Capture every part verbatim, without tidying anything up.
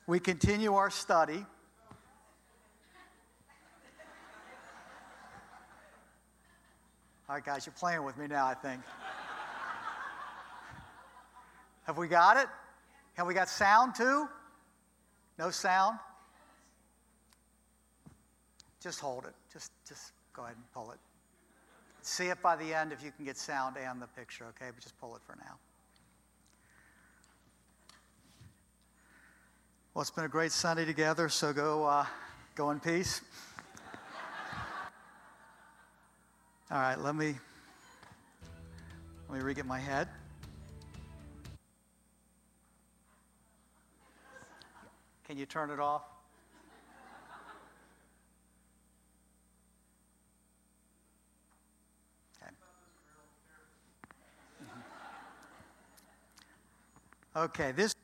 We continue our study. All right, guys, you're playing with me now, I think. Have we got it? Have we got sound too? No sound? Just hold it. Just, just go ahead and pull it. See it by the end if you can get sound and the picture, okay? But just pull it for now. Well, it's been a great Sunday together, so go, uh, go in peace. All right, let me, let me re-get my head. Can you turn it off? Okay. Okay, this,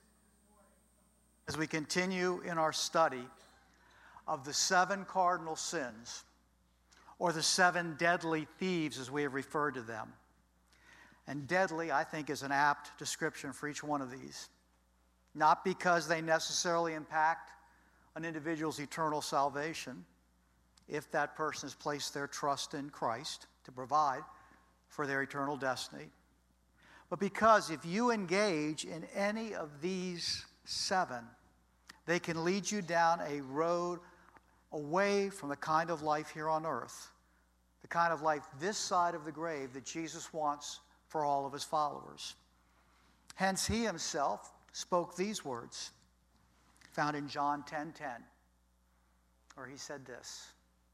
as we continue in our study of the seven cardinal sins, or the seven deadly thieves as we have referred to them. And deadly, I think, is an apt description for each one of these. Not because they necessarily impact an individual's eternal salvation, if that person has placed their trust in Christ to provide for their eternal destiny, but because if you engage in any of these seven, they can lead you down a road away from the kind of life here on earth, the kind of life this side of the grave that Jesus wants for all of his followers. Hence, he himself spoke these words, found in John ten ten, where he said this: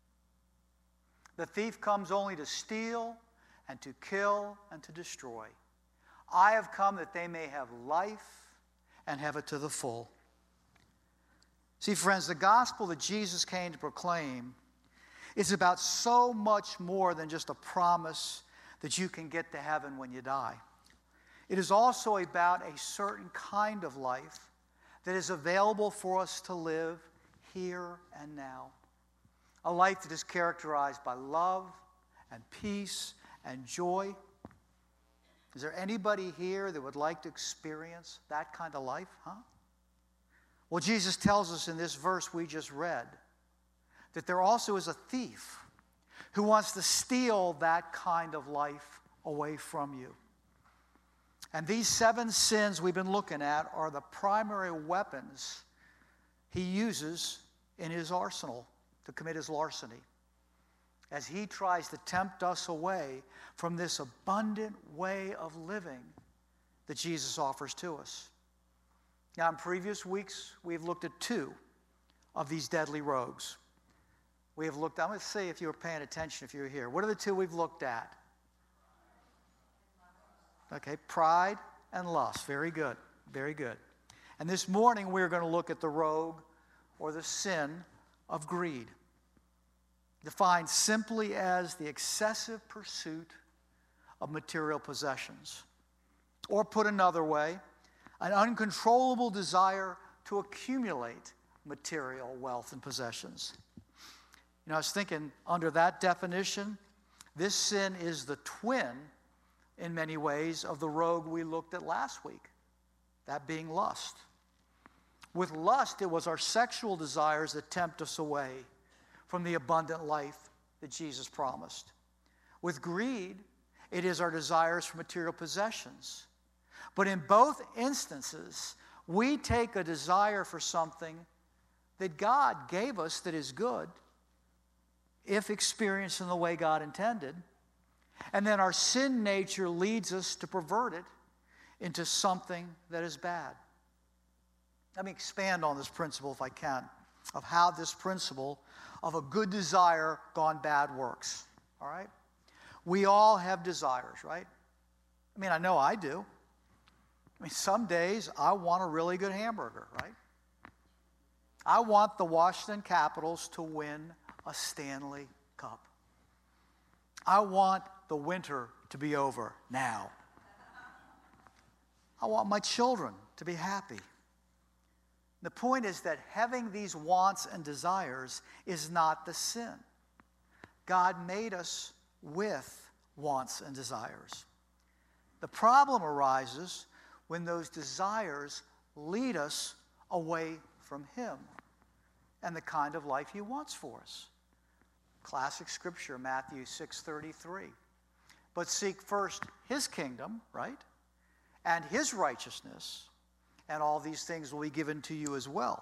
"The thief comes only to steal and to kill and to destroy. I have come that they may have life and have it to the full." See, friends, the gospel that Jesus came to proclaim is about so much more than just a promise that you can get to heaven when you die. It is also about a certain kind of life that is available for us to live here and now. A life that is characterized by love and peace and joy. Is there anybody here that would like to experience that kind of life, huh? Well, Jesus tells us in this verse we just read that there also is a thief who wants to steal that kind of life away from you. And these seven sins we've been looking at are the primary weapons he uses in his arsenal to commit his larceny, as he tries to tempt us away from this abundant way of living that Jesus offers to us. Now, in previous weeks, we've looked at two of these deadly rogues. We have looked, I'm going to see if you were paying attention if you were here. What are the two we've looked at? Okay, pride and lust. Very good, very good. And this morning, we're going to look at the rogue or the sin of greed, defined simply as the excessive pursuit of material possessions. Or put another way, an uncontrollable desire to accumulate material wealth and possessions. You know, I was thinking under that definition, this sin is the twin, in many ways, of the rogue we looked at last week, that being lust. With lust, it was our sexual desires that tempt us away from the abundant life that Jesus promised. With greed, it is our desires for material possessions. But in both instances, we take a desire for something that God gave us that is good, if experienced in the way God intended, and then our sin nature leads us to pervert it into something that is bad. Let me expand on this principle, if I can, of how this principle of a good desire gone bad works. All right? We all have desires, right? I mean, I know I do. I mean, some days I want a really good hamburger, right? I want the Washington Capitals to win a Stanley Cup. I want the winter to be over now. I want my children to be happy. The point is that having these wants and desires is not the sin. God made us with wants and desires. The problem arises when those desires lead us away from him and the kind of life he wants for us. Classic scripture, Matthew six thirty-three. But seek first his kingdom, right? And his righteousness, and all these things will be given to you as well.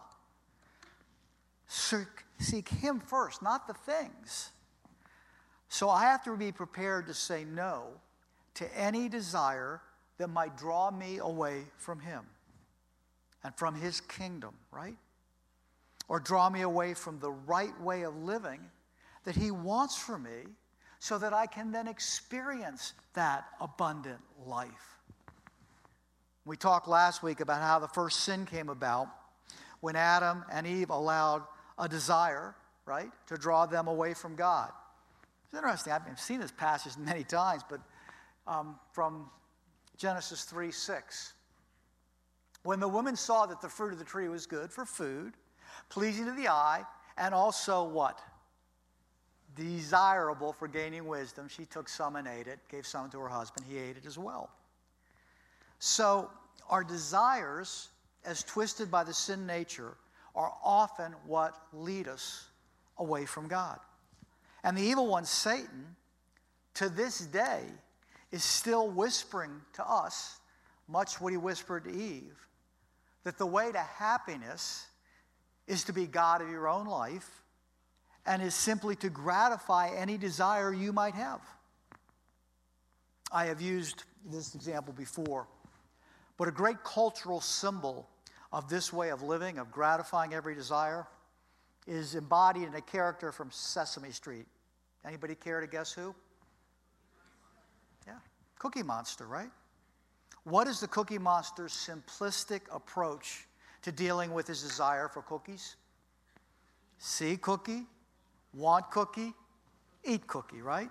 Seek, seek him first, not the things. So I have to be prepared to say no to any desire that might draw me away from him and from his kingdom, right? Or draw me away from the right way of living that he wants for me so that I can then experience that abundant life. We talked last week about how the first sin came about when Adam and Eve allowed a desire, right, to draw them away from God. It's interesting. I've seen this passage many times, but um, from Genesis three six. When the woman saw that the fruit of the tree was good for food, pleasing to the eye, and also what? Desirable for gaining wisdom, she took some and ate it, gave some to her husband. He ate it as well. So our desires, as twisted by the sin nature, are often what lead us away from God. And the evil one, Satan, to this day, is still whispering to us, much what he whispered to Eve, that the way to happiness is to be God of your own life and is simply to gratify any desire you might have. I have used this example before, but a great cultural symbol of this way of living, of gratifying every desire, is embodied in a character from Sesame Street. Anybody care to guess who? Yeah, Cookie Monster, right? What is the Cookie Monster's simplistic approach to dealing with his desire for cookies? See cookie, want cookie, eat cookie, right?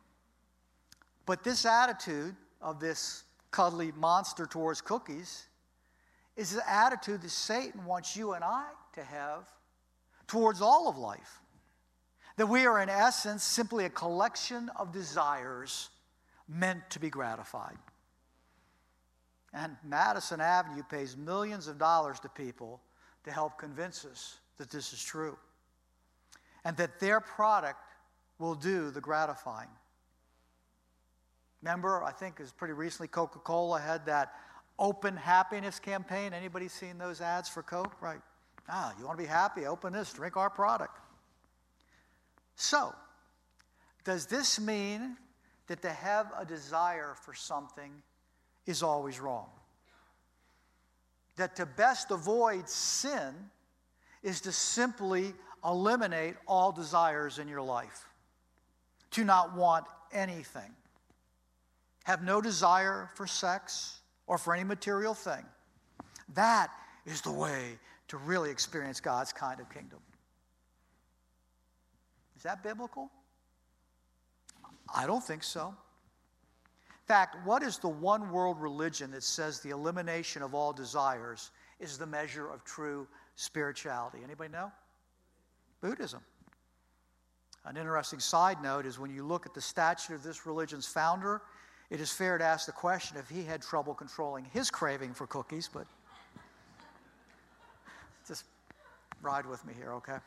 But this attitude of this cuddly monster towards cookies is the attitude that Satan wants you and I to have towards all of life. That we are in essence simply a collection of desires meant to be gratified. And Madison Avenue pays millions of dollars to people to help convince us that this is true. And that their product will do the gratifying. Remember, I think it was pretty recently, Coca-Cola had that Open Happiness campaign. Anybody seen those ads for Coke? Right. Ah, you want to be happy? Open this, drink our product. So, does this mean that to have a desire for something is always wrong? That to best avoid sin is to simply eliminate all desires in your life. To not want anything. Have no desire for sex or for any material thing. That is the way to really experience God's kind of kingdom. Is that biblical? I don't think so. In fact, what is the one world religion that says the elimination of all desires is the measure of true spirituality? Anybody know? Buddhism. An interesting side note is when you look at the statute of this religion's founder, it is fair to ask the question if he had trouble controlling his craving for cookies, but just ride with me here, okay?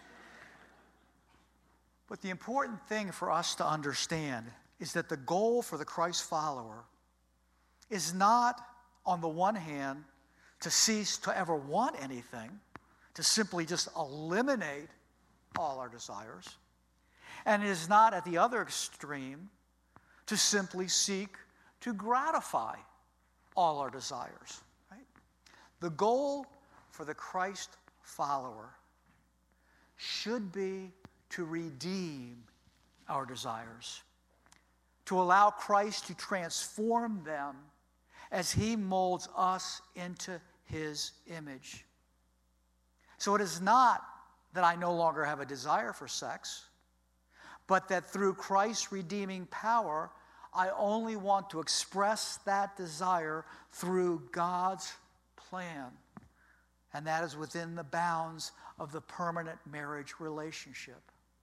But the important thing for us to understand is that the goal for the Christ follower is not, on the one hand, to cease to ever want anything, to simply just eliminate all our desires, and it is not at the other extreme to simply seek to gratify all our desires. Right? The goal for the Christ follower should be to redeem our desires, to allow Christ to transform them as he molds us into his image. So it is not that I no longer have a desire for sex, but that through Christ's redeeming power, I only want to express that desire through God's plan. And that is within the bounds of the permanent marriage relationship.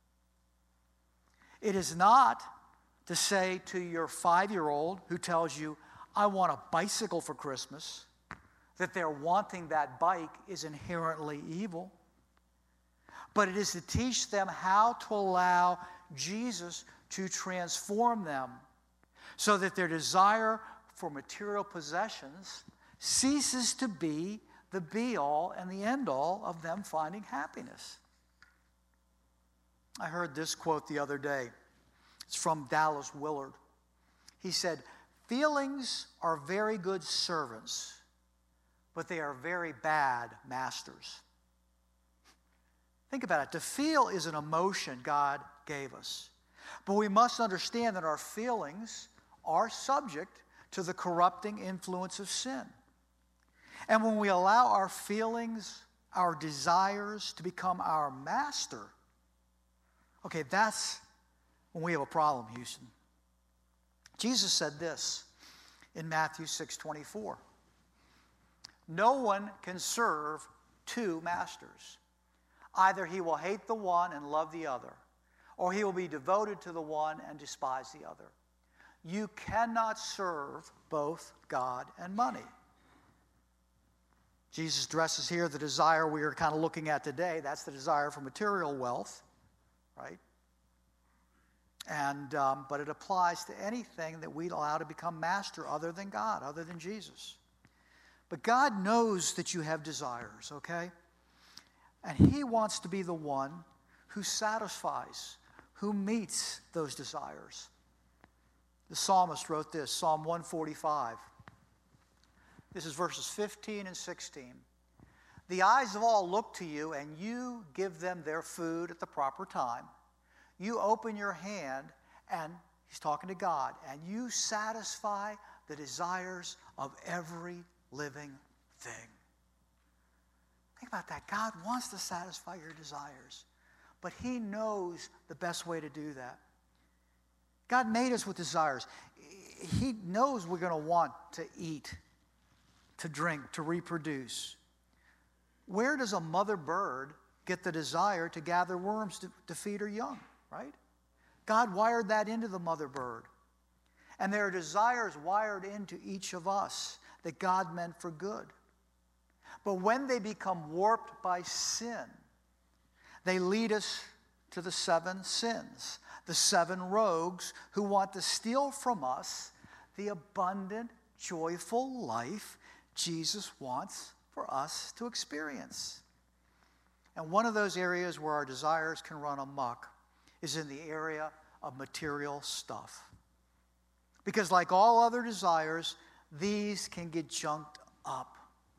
It is not to say to your five-year-old who tells you, I want a bicycle for Christmas, that their wanting that bike is inherently evil, but it is to teach them how to allow Jesus to transform them so that their desire for material possessions ceases to be the be-all and the end-all of them finding happiness. I heard this quote the other day. It's from Dallas Willard. He said, "Feelings are very good servants, but they are very bad masters." Think about it. To feel is an emotion God gave us. But we must understand that our feelings are subject to the corrupting influence of sin. And when we allow our feelings, our desires to become our master, okay, that's when we have a problem, Houston. Jesus said this in Matthew six twenty-four. "No one can serve two masters. Either he will hate the one and love the other, or he will be devoted to the one and despise the other. You cannot serve both God and money." Jesus addresses here the desire we are kind of looking at today. That's the desire for material wealth, right? And um, but it applies to anything that we allow to become master other than God, other than Jesus. But God knows that you have desires, okay? And he wants to be the one who satisfies, who meets those desires. The psalmist wrote this, Psalm one forty-five. This is verses fifteen and sixteen. "The eyes of all look to you, and you give them their food at the proper time. You open your hand," and he's talking to God, "and you satisfy the desires of every living thing." Think about that. God wants to satisfy your desires, but he knows the best way to do that. God made us with desires. He knows we're going to want to eat, to drink, to reproduce. Where does a mother bird get the desire to gather worms to, to feed her young, right? God wired that into the mother bird. And there are desires wired into each of us that God meant for good. But when they become warped by sin, they lead us to the seven sins, the seven rogues who want to steal from us the abundant, joyful life Jesus wants for us to experience. And one of those areas where our desires can run amok is in the area of material stuff. Because like all other desires, these can get junked up.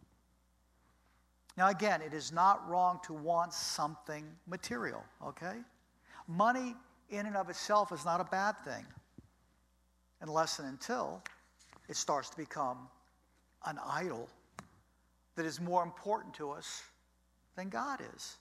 Now again, it is not wrong to want something material, okay? Money in and of itself is not a bad thing, unless and until it starts to become an idol that is more important to us than God is.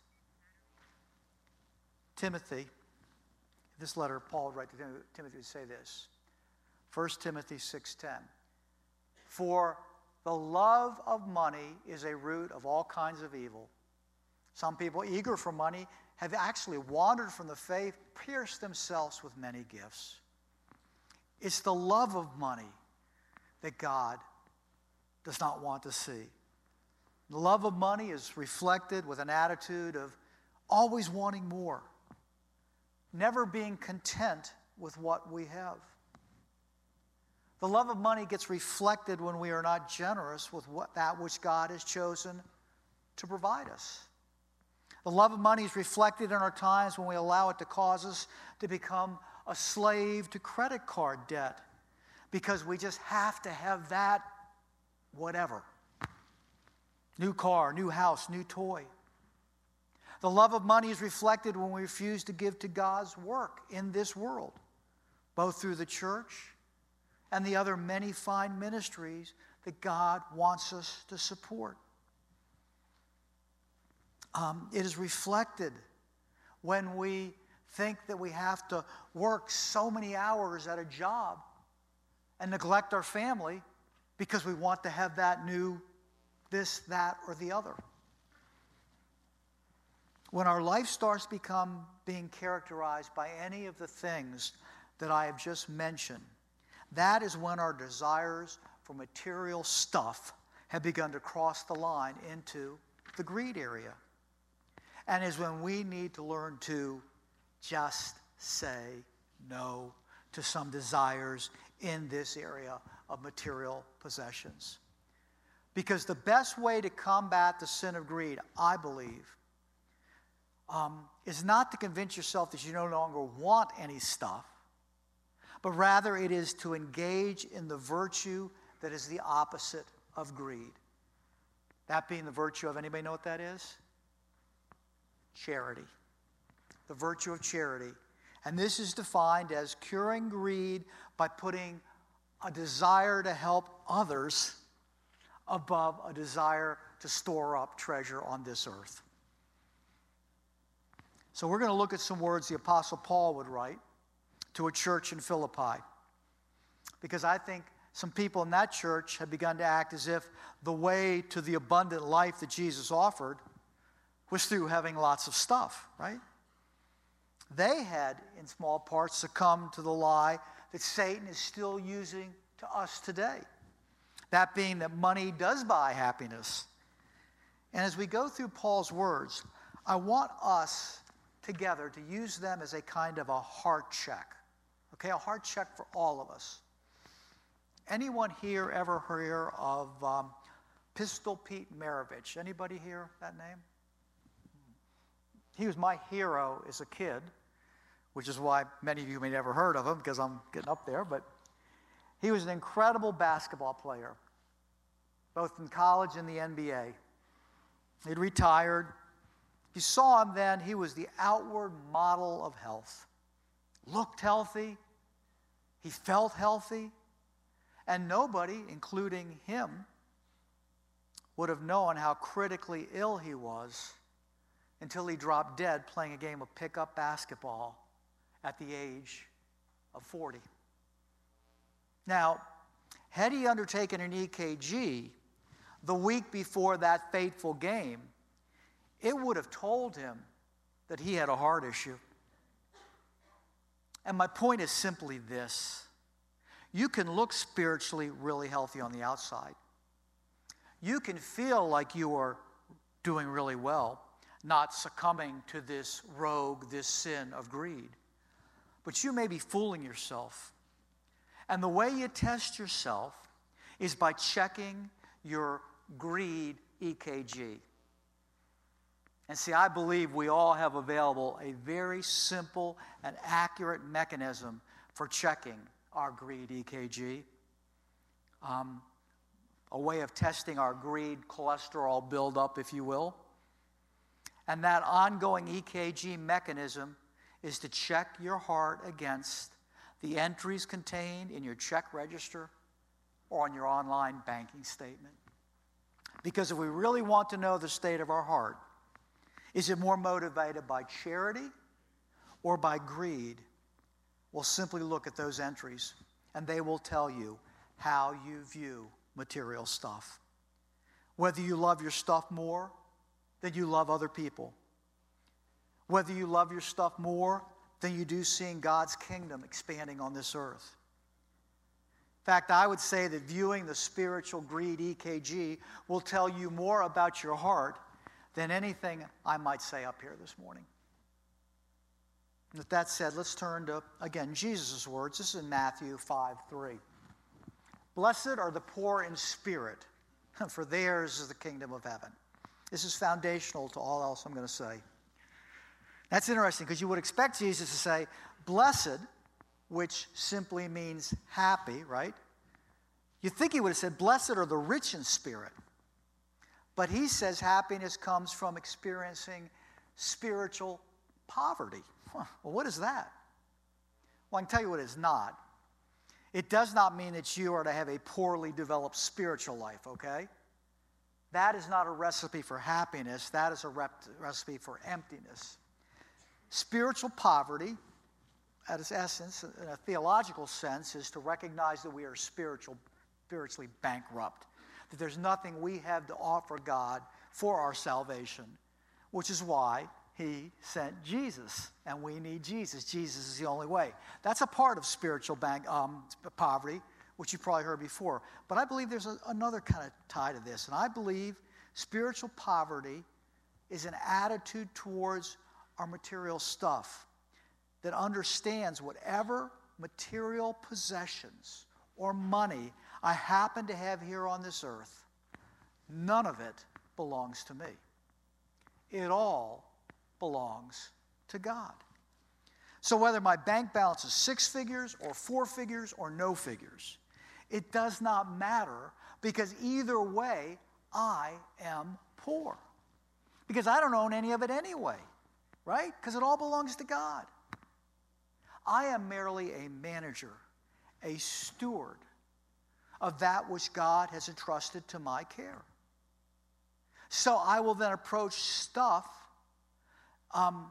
Timothy, this letter Paul would write to Timothy would say this, First Timothy six ten. "For the love of money is a root of all kinds of evil. Some people eager for money have actually wandered from the faith, pierced themselves with many gifts." It's the love of money that God does not want to see. The love of money is reflected with an attitude of always wanting more, never being content with what we have. The love of money gets reflected when we are not generous with what, that which God has chosen to provide us. The love of money is reflected in our times when we allow it to cause us to become a slave to credit card debt because we just have to have that whatever. New car, new house, new toy. The love of money is reflected when we refuse to give to God's work in this world, both through the church and the other many fine ministries that God wants us to support. Um, it is reflected when we think that we have to work so many hours at a job and neglect our family because we want to have that new this, that, or the other. When our life starts to become being characterized by any of the things that I have just mentioned, that is when our desires for material stuff have begun to cross the line into the greed area. And is when we need to learn to just say no to some desires in this area of material possessions. Because the best way to combat the sin of greed, I believe, um, is not to convince yourself that you no longer want any stuff, but rather it is to engage in the virtue that is the opposite of greed. That being the virtue of, anybody know what that is? Charity. The virtue of charity. And this is defined as curing greed by putting a desire to help others above a desire to store up treasure on this earth. So we're going to look at some words the Apostle Paul would write to a church in Philippi. Because I think some people in that church had begun to act as if the way to the abundant life that Jesus offered was through having lots of stuff, right? They had, in small part, succumbed to the lie that Satan is still using to us today. That being that money does buy happiness. And as we go through Paul's words, I want us together to use them as a kind of a heart check. Okay, a heart check for all of us. Anyone here ever hear of um, Pistol Pete Maravich? Anybody hear that name? He was my hero as a kid, which is why many of you may never heard of him, because I'm getting up there, but he was an incredible basketball player, both in college and the N B A. He'd retired. If you saw him then, he was the outward model of health. Looked healthy. He felt healthy. And nobody, including him, would have known how critically ill he was until he dropped dead playing a game of pickup basketball at the age of forty. Now, had he undertaken an E K G the week before that fateful game, it would have told him that he had a heart issue. And my point is simply this. You can look spiritually really healthy on the outside. You can feel like you are doing really well, not succumbing to this rogue, this sin of greed. But you may be fooling yourself. And the way you test yourself is by checking your greed E K G. And see, I believe we all have available a very simple and accurate mechanism for checking our greed E K G. Um, a way of testing our greed cholesterol buildup, if you will. And that ongoing E K G mechanism is to check your heart against the entries contained in your check register or on your online banking statement. Because if we really want to know the state of our heart, is it more motivated by charity or by greed? We'll simply look at those entries, and they will tell you how you view material stuff. Whether you love your stuff more than you love other people. Whether you love your stuff more than you do seeing God's kingdom expanding on this earth. In fact, I would say that viewing the spiritual greed E K G will tell you more about your heart than anything I might say up here this morning. With that said, let's turn to, again, Jesus' words. This is in Matthew five three. Blessed are the poor in spirit, for theirs is the kingdom of heaven. This is foundational to all else I'm going to say. That's interesting because you would expect Jesus to say, blessed, which simply means happy, right? You'd think he would have said, blessed are the rich in spirit. But he says happiness comes from experiencing spiritual poverty. Well, what is that? Well, I can tell you what it's not. It does not mean that you are to have a poorly developed spiritual life, okay? That is not a recipe for happiness. That is a rep- recipe for emptiness. Spiritual poverty, at its essence, in a theological sense, is to recognize that we are spiritual, spiritually bankrupt, that there's nothing we have to offer God for our salvation, which is why he sent Jesus, and we need Jesus. Jesus is the only way. That's a part of spiritual bank, um, poverty, which you probably heard before. But I believe there's a, another kind of tie to this. And I believe spiritual poverty is an attitude towards our material stuff that understands whatever material possessions or money I happen to have here on this earth, none of it belongs to me. It all belongs to God. So whether my bank balance is six figures or four figures or no figures, it does not matter, because either way, I am poor. Because I don't own any of it anyway, right? Because it all belongs to God. I am merely a manager, a steward of that which God has entrusted to my care. So I will then approach stuff. Um,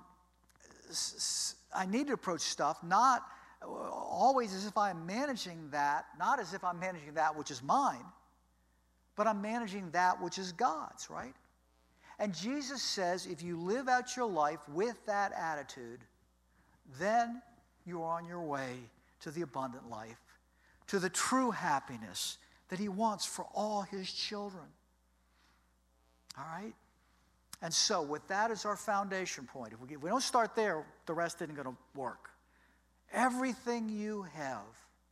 I need to approach stuff not always as if I'm managing that, not as if I'm managing that which is mine, but I'm managing that which is God's, right? And Jesus says if you live out your life with that attitude, then you're on your way to the abundant life, to the true happiness that he wants for all his children. All right? And so with that as our foundation point, if we, if we don't start there, the rest isn't going to work. Everything you have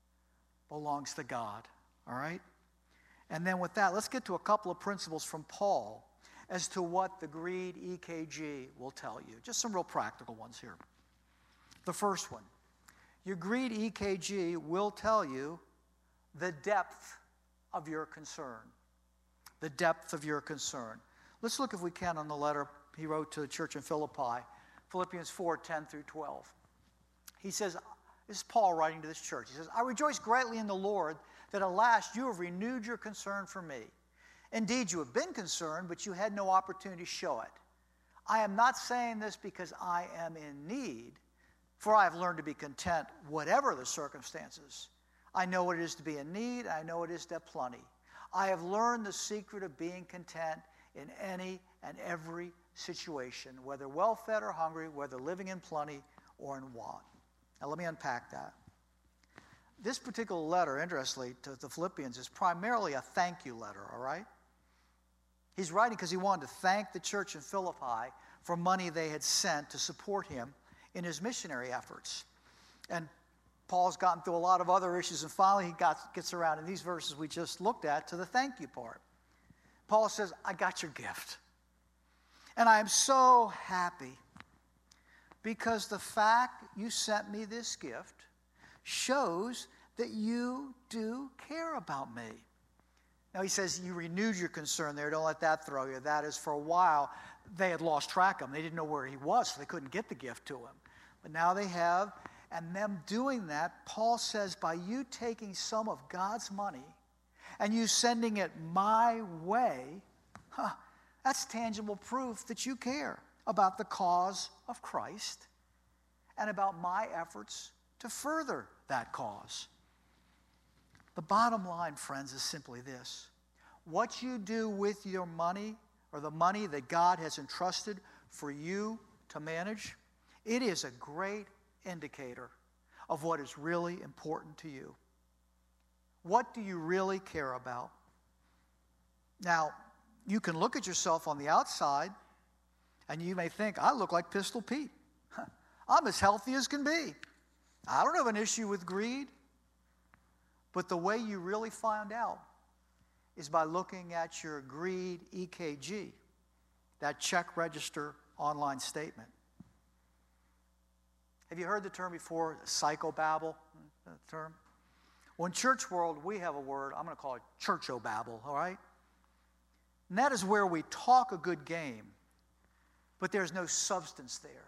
belongs to God. All right? And then with that, let's get to a couple of principles from Paul as to what the greed E K G will tell you. Just some real practical ones here. The first one, your greed E K G will tell you the depth of your concern. The depth of your concern. Let's look, if we can, on the letter he wrote to the church in Philippi, Philippians four, ten through twelve. He says, this is Paul writing to this church. He says, I rejoice greatly in the Lord that at last you have renewed your concern for me. Indeed, you have been concerned, but you had no opportunity to show it. I am not saying this because I am in need, for I have learned to be content whatever the circumstances. I know what it is to be in need. I know what it is to have plenty. I have learned the secret of being content in any and every situation, whether well-fed or hungry, whether living in plenty or in want. Now, let me unpack that. This particular letter, interestingly, to the Philippians is primarily a thank you letter, all right? He's writing because he wanted to thank the church in Philippi for money they had sent to support him in his missionary efforts. And Paul's gotten through a lot of other issues, and finally he got, gets around in these verses we just looked at to the thank you part. Paul says, I got your gift. And I am so happy because the fact you sent me this gift shows that you do care about me. Now he says you renewed your concern there. Don't let that throw you. That is, for a while, they had lost track of him. They didn't know where he was, so they couldn't get the gift to him. But now they have, and them doing that, Paul says, by you taking some of God's money and you sending it my way, huh, that's tangible proof that you care about the cause of Christ and about my efforts to further that cause. The bottom line, friends, is simply this. What you do with your money, or the money that God has entrusted for you to manage, it is a great indicator of what is really important to you. What do you really care about? Now, you can look at yourself on the outside, and you may think, I look like Pistol Pete. I'm as healthy as can be. I don't have an issue with greed. But the way you really find out is by looking at your greed E K G, that check register online statement. Have you heard the term before, psychobabble, the term? Well, in church world, we have a word, I'm going to call it churchobabble, all right? And that is where we talk a good game, but there's no substance there.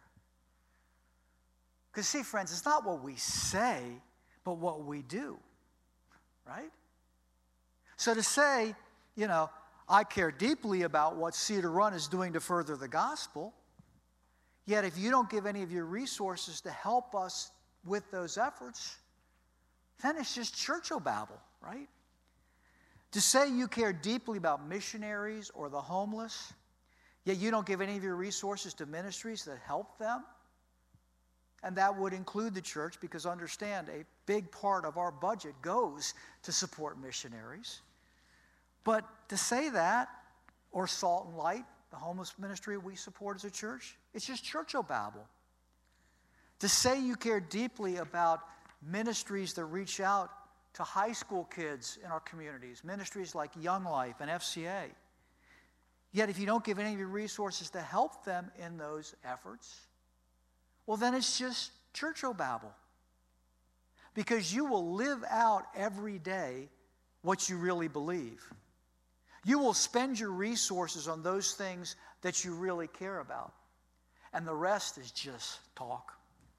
Because see, friends, it's not what we say, but what we do. Right? So to say, you know, I care deeply about what Cedar Run is doing to further the gospel, yet if you don't give any of your resources to help us with those efforts, then it's just churchobabble, right? To say you care deeply about missionaries or the homeless, yet you don't give any of your resources to ministries that help them, And that would include the church, because understand, a big part of our budget goes to support missionaries. But to say that, or Salt and Light, the homeless ministry we support as a church, it's just churchobabble. To say you care deeply about ministries that reach out to high school kids in our communities, ministries like Young Life and F C A, yet if you don't give any of your resources to help them in those efforts, well, then it's just churchobabble. Because you will live out every day what you really believe. You will spend your resources on those things that you really care about. And the rest is just talk.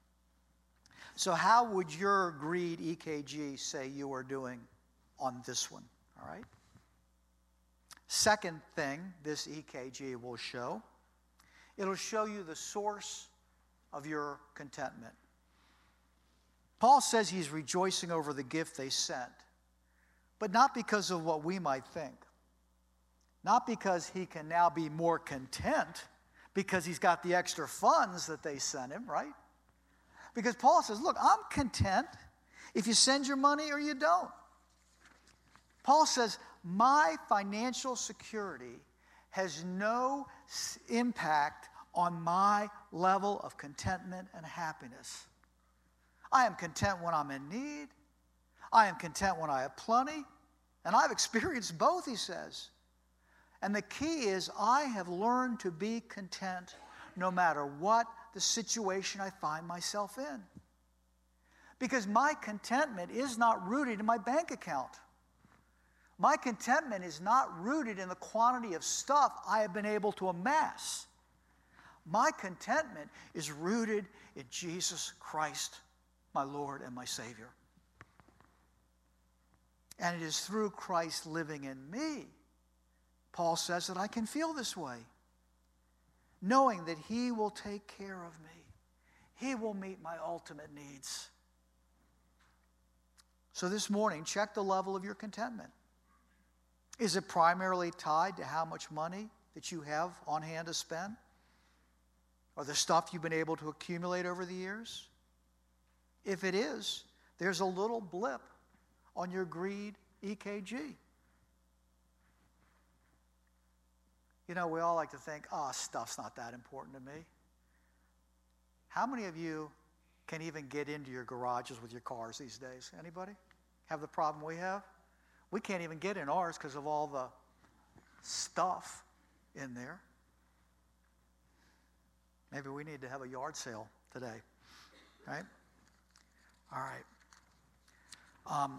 So how would your Greed E K G say you are doing on this one? All right? Second thing this E K G will show, it'll show you the source of your contentment. Paul says he's rejoicing over the gift they sent, but not because of what we might think. Not because he can now be more content because he's got the extra funds that they sent him, right? Because Paul says, look, I'm content if you send your money or you don't. Paul says, my financial security has no impact on my level of contentment and happiness. I am content when I'm in need. I am content when I have plenty. And I've experienced both, he says. And the key is I have learned to be content no matter what the situation I find myself in. Because my contentment is not rooted in my bank account. My contentment is not rooted in the quantity of stuff I have been able to amass. My contentment is rooted in Jesus Christ, my Lord and my Savior. And it is through Christ living in me, Paul says, that I can feel this way, knowing that he will take care of me. He will meet my ultimate needs. So this morning, check the level of your contentment. Is it primarily tied to how much money that you have on hand to spend? Or the stuff you've been able to accumulate over the years? If it is, there's a little blip on your greed E K G. You know, we all like to think, oh, stuff's not that important to me. How many of you can even get into your garages with your cars these days? Anybody have the problem we have? We can't even get in ours because of all the stuff in there. Maybe we need to have a yard sale today, right? All right. Um,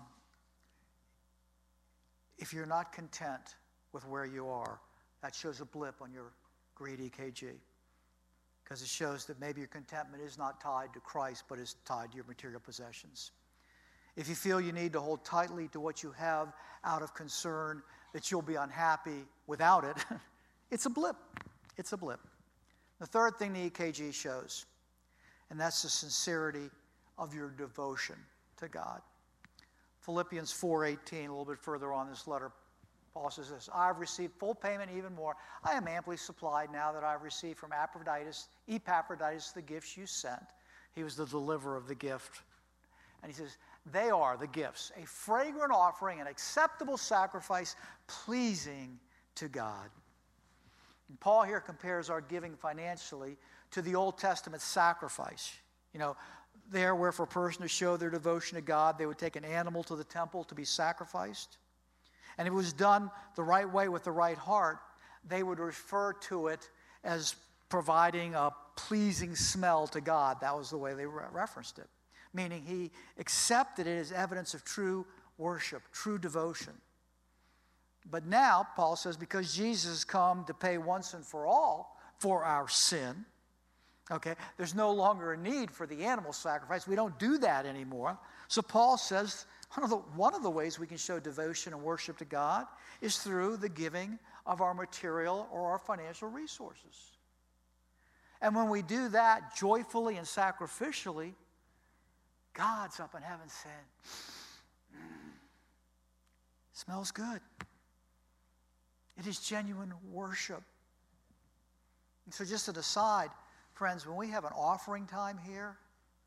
if you're not content with where you are, that shows a blip on your greed E K G, because it shows that maybe your contentment is not tied to Christ, but is tied to your material possessions. If you feel you need to hold tightly to what you have out of concern that you'll be unhappy without it, it's a blip. It's a blip. The third thing the E K G shows, and that's the sincerity of your devotion to God. Philippians four eighteen, a little bit further on this letter, Paul says this, I have received full payment, even more. I am amply supplied now that I have received from Epaphroditus, Epaphroditus the gifts you sent. He was the deliverer of the gift. And he says, they are the gifts, a fragrant offering, an acceptable sacrifice, pleasing to God. And Paul here compares our giving financially to the Old Testament sacrifice. You know, there where for a person to show their devotion to God, they would take an animal to the temple to be sacrificed. And if it was done the right way with the right heart, they would refer to it as providing a pleasing smell to God. That was the way they re- referenced it. Meaning he accepted it as evidence of true worship, true devotion. But now, Paul says, because Jesus has come to pay once and for all for our sin, okay, there's no longer a need for the animal sacrifice. We don't do that anymore. So Paul says, One of, the, one of the ways we can show devotion and worship to God is through the giving of our material or our financial resources. And when we do that joyfully and sacrificially, God's up in heaven saying, mm, smells good. It is genuine worship. And so just an aside, friends, when we have an offering time here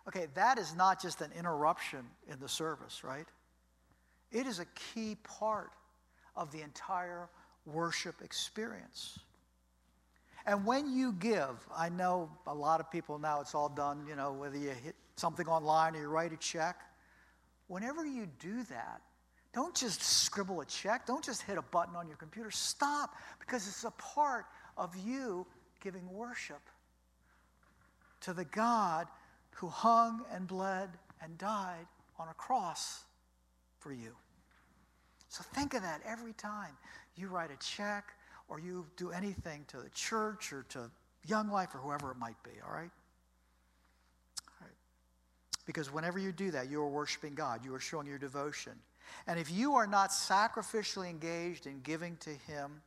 Okay, that is not just an interruption in the service, right? It is a key part of the entire worship experience. And when you give, I know a lot of people now, it's all done, you know, whether you hit something online or you write a check. Whenever you do that, don't just scribble a check. Don't just hit a button on your computer. Stop, because it's a part of you giving worship to the God who hung and bled and died on a cross for you. So think of that every time you write a check or you do anything to the church or to Young Life or whoever it might be, all right? All right. Because whenever you do that, you are worshiping God. You are showing your devotion. And if you are not sacrificially engaged in giving to Him,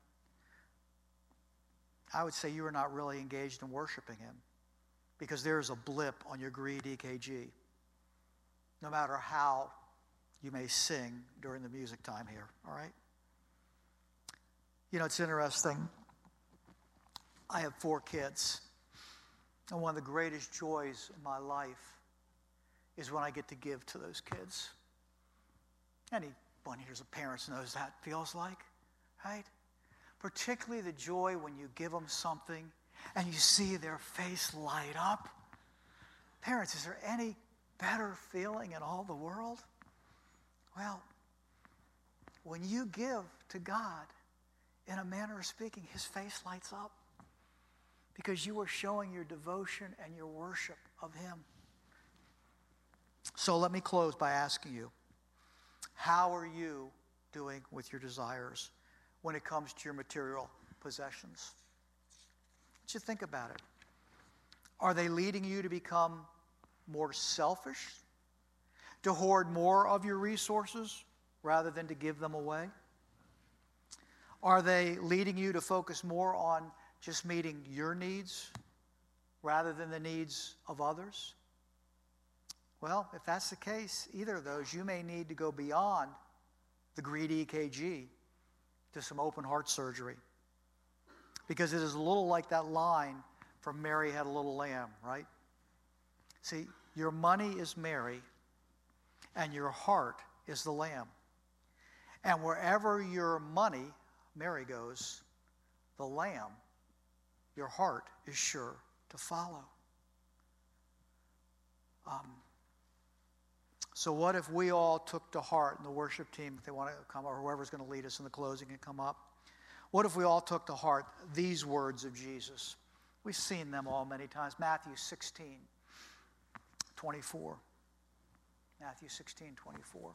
I would say you are not really engaged in worshiping Him, because there is a blip on your greed E K G, no matter how you may sing during the music time here, all right? You know, it's interesting. I have four kids, and one of the greatest joys in my life is when I get to give to those kids. Anyone here's a parent knows that feels like, right? Particularly the joy when you give them something and you see their face light up. Parents, is there any better feeling in all the world? Well, when you give to God, in a manner of speaking, His face lights up because you are showing your devotion and your worship of Him. So let me close by asking you, how are you doing with your desires when it comes to your material possessions? What you think about it? Are they leading you to become more selfish, to hoard more of your resources rather than to give them away? Are they leading you to focus more on just meeting your needs rather than the needs of others? Well, if that's the case, either of those, you may need to go beyond the greed E K G to some open heart surgery. Because it is a little like that line from Mary Had a Little Lamb, right? See, your money is Mary, and your heart is the lamb. And wherever your money, Mary, goes, the lamb, your heart, is sure to follow. Um, so what if we all took to heart, and the worship team, if they want to come, or whoever's going to lead us in the closing can come up, what if we all took to heart these words of Jesus? We've seen them all many times. Matthew sixteen, twenty-four. Matthew sixteen, twenty-four.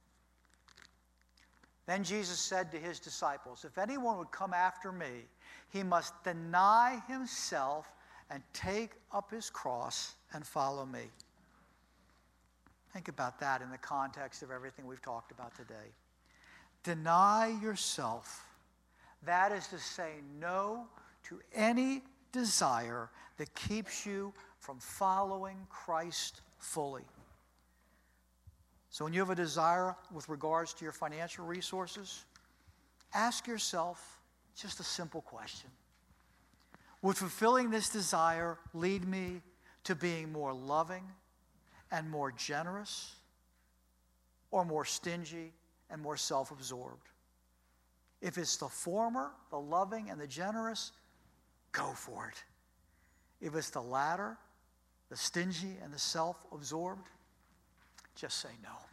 Then Jesus said to His disciples, if anyone would come after me, he must deny himself and take up his cross and follow me. Think about that in the context of everything we've talked about today. Deny yourself. That is to say no to any desire that keeps you from following Christ fully. So when you have a desire with regards to your financial resources, ask yourself just a simple question. Would fulfilling this desire lead me to being more loving and more generous, or more stingy and more self-absorbed? If it's the former, the loving and the generous, go for it. If it's the latter, the stingy and the self-absorbed, just say no.